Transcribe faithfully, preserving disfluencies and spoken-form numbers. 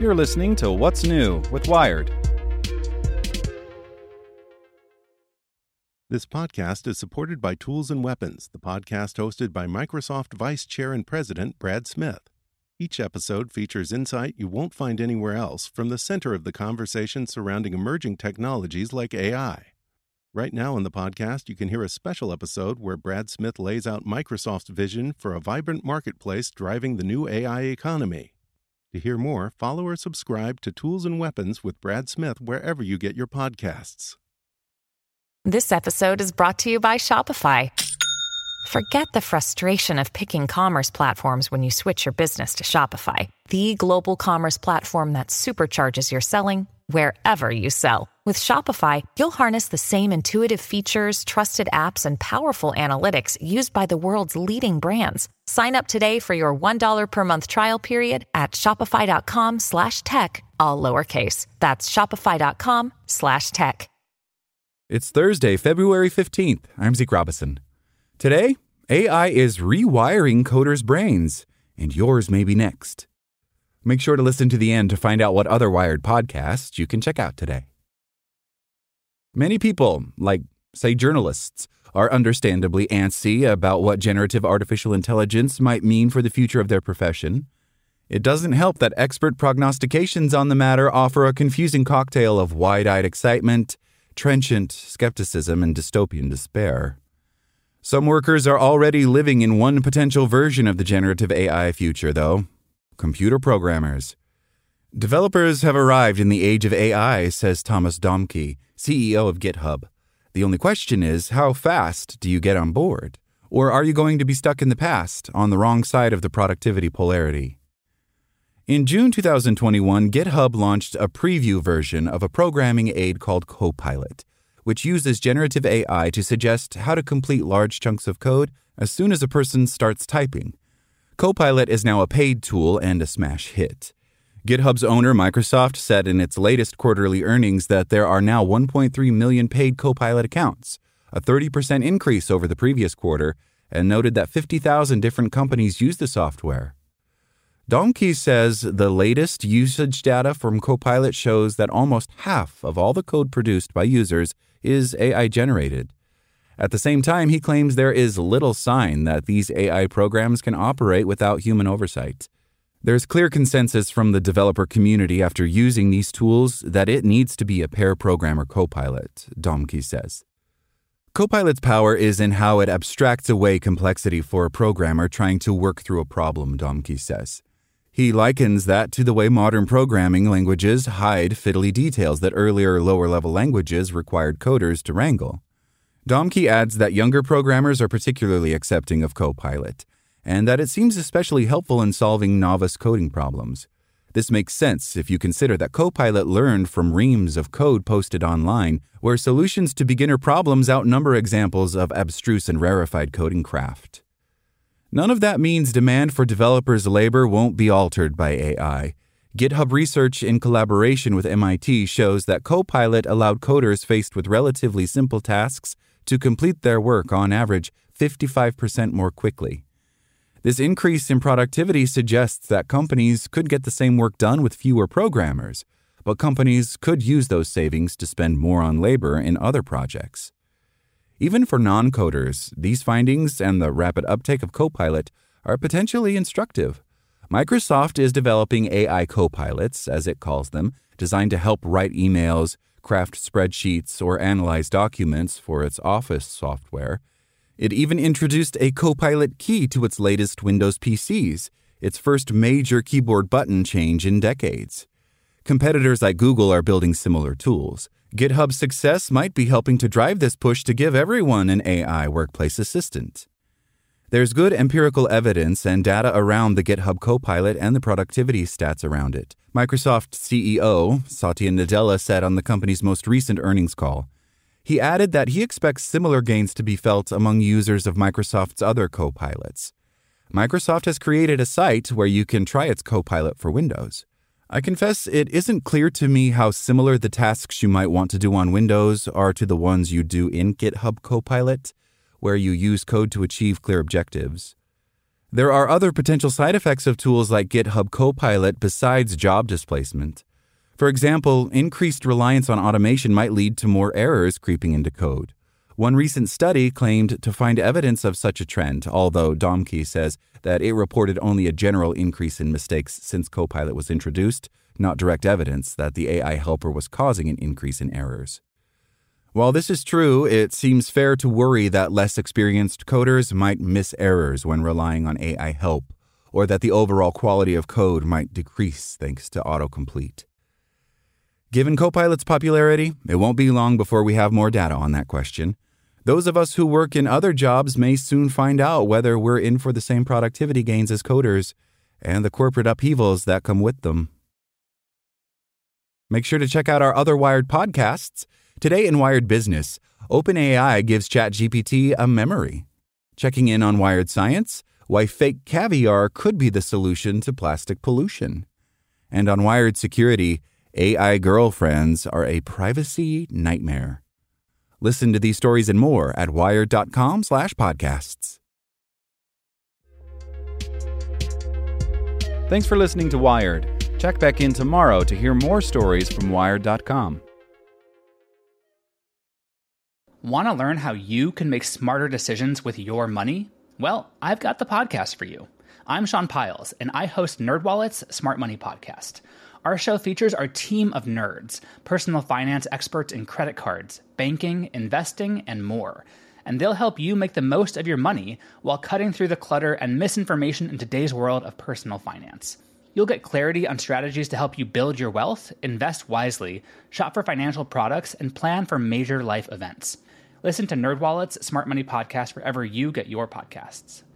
You're listening to What's New with Wired. This podcast is supported by Tools and Weapons, the podcast hosted by Microsoft Vice Chair and President Brad Smith. Each episode features insight you won't find anywhere else from the center of the conversation surrounding emerging technologies like A I. Right now in the podcast, you can hear a special episode where Brad Smith lays out Microsoft's vision for a vibrant marketplace driving the new A I economy. To hear more, follow or subscribe to Tools and Weapons with Brad Smith wherever you get your podcasts. This episode is brought to you by Shopify. Forget the frustration of picking commerce platforms when you switch your business to Shopify, the global commerce platform that supercharges your selling wherever you sell. With Shopify, you'll harness the same intuitive features, trusted apps, and powerful analytics used by the world's leading brands. Sign up today for your one dollar per month trial period at shopify.com slash tech, all lowercase. That's shopify.com slash tech. It's Thursday, February fifteenth. I'm Zeke Robison. Today, A I is rewiring coders' brains, and yours may be next. Make sure to listen to the end to find out what other Wired podcasts you can check out today. Many people, like, say, journalists, are understandably antsy about what generative artificial intelligence might mean for the future of their profession. It doesn't help that expert prognostications on the matter offer a confusing cocktail of wide-eyed excitement, trenchant skepticism, and dystopian despair. Some workers are already living in one potential version of the generative A I future, though: computer programmers. Developers have arrived in the age of A I, says Thomas Dohmke, C E O of GitHub. The only question is, how fast do you get on board? Or are you going to be stuck in the past, on the wrong side of the productivity polarity? In June twenty twenty-one, GitHub launched a preview version of a programming aid called Copilot, which uses generative A I to suggest how to complete large chunks of code as soon as a person starts typing. Copilot is now a paid tool and a smash hit. GitHub's owner, Microsoft, said in its latest quarterly earnings that there are now one point three million paid Copilot accounts, a thirty percent increase over the previous quarter, and noted that fifty thousand different companies use the software. Dohmke says the latest usage data from Copilot shows that almost half of all the code produced by users is A I-generated. At the same time, he claims there is little sign that these A I programs can operate without human oversight. There's clear consensus from the developer community after using these tools that it needs to be a pair programmer Copilot, Dohmke says. Copilot's power is in how it abstracts away complexity for a programmer trying to work through a problem, Dohmke says. He likens that to the way modern programming languages hide fiddly details that earlier lower-level languages required coders to wrangle. Dohmke adds that younger programmers are particularly accepting of Copilot, and that it seems especially helpful in solving novice coding problems. This makes sense if you consider that Copilot learned from reams of code posted online, where solutions to beginner problems outnumber examples of abstruse and rarefied coding craft. None of that means demand for developers' labor won't be altered by A I. GitHub research in collaboration with M I T shows that Copilot allowed coders faced with relatively simple tasks to complete their work on average fifty-five percent more quickly. This increase in productivity suggests that companies could get the same work done with fewer programmers, but companies could use those savings to spend more on labor in other projects. Even for non-coders, these findings and the rapid uptake of Copilot are potentially instructive. Microsoft is developing A I copilots, as it calls them, designed to help write emails, craft spreadsheets, or analyze documents for its Office software. It even introduced a Copilot key to its latest Windows P Cs, its first major keyboard button change in decades. Competitors like Google are building similar tools. GitHub's success might be helping to drive this push to give everyone an A I workplace assistant. There's good empirical evidence and data around the GitHub Copilot and the productivity stats around it. Microsoft C E O Satya Nadella said on the company's most recent earnings call. He added that he expects similar gains to be felt among users of Microsoft's other Copilots. Microsoft has created a site where you can try its Copilot for Windows. I confess it isn't clear to me how similar the tasks you might want to do on Windows are to the ones you do in GitHub Copilot, where you use code to achieve clear objectives. There are other potential side effects of tools like GitHub Copilot besides job displacement. For example, increased reliance on automation might lead to more errors creeping into code. One recent study claimed to find evidence of such a trend, although Domke says that it reported only a general increase in mistakes since Copilot was introduced, not direct evidence that the A I helper was causing an increase in errors. While this is true, it seems fair to worry that less experienced coders might miss errors when relying on A I help, or that the overall quality of code might decrease thanks to autocomplete. Given Copilot's popularity, it won't be long before we have more data on that question. Those of us who work in other jobs may soon find out whether we're in for the same productivity gains as coders and the corporate upheavals that come with them. Make sure to check out our other Wired podcasts. Today in Wired Business, OpenAI gives ChatGPT a memory. Checking in on Wired Science, why fake caviar could be the solution to plastic pollution. And on Wired Security, A I girlfriends are a privacy nightmare. Listen to these stories and more at wired.com slash podcasts. Thanks for listening to Wired. Check back in tomorrow to hear more stories from wired dot com. Want to learn how you can make smarter decisions with your money? Well, I've got the podcast for you. I'm Sean Piles, and I host NerdWallet's Smart Money Podcast. Our show features our team of nerds, personal finance experts in credit cards, banking, investing, and more. And they'll help you make the most of your money while cutting through the clutter and misinformation in today's world of personal finance. You'll get clarity on strategies to help you build your wealth, invest wisely, shop for financial products, and plan for major life events. Listen to NerdWallet's Smart Money Podcast wherever you get your podcasts.